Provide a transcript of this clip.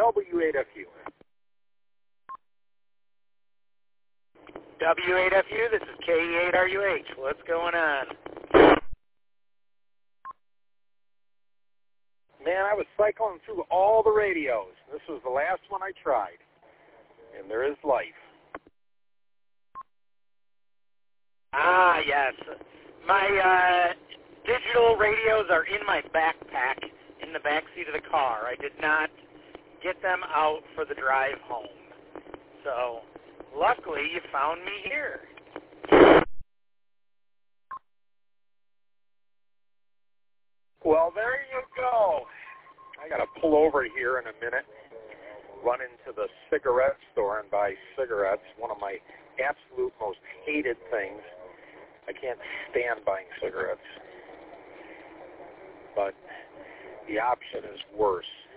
W8FU. W8FU, this is KE8RUH. What's going on? Man, I was cycling through all the radios. This was the last one I tried. And there is life. Ah, yes. My digital radios are in my backpack in the back seat of the car. I did not get them out for the drive home. So, luckily, you found me here. Well, there you go. I got to pull over here in a minute, run into the cigarette store and buy cigarettes, one of my absolute most hated things. I can't stand buying cigarettes. But the option is worse.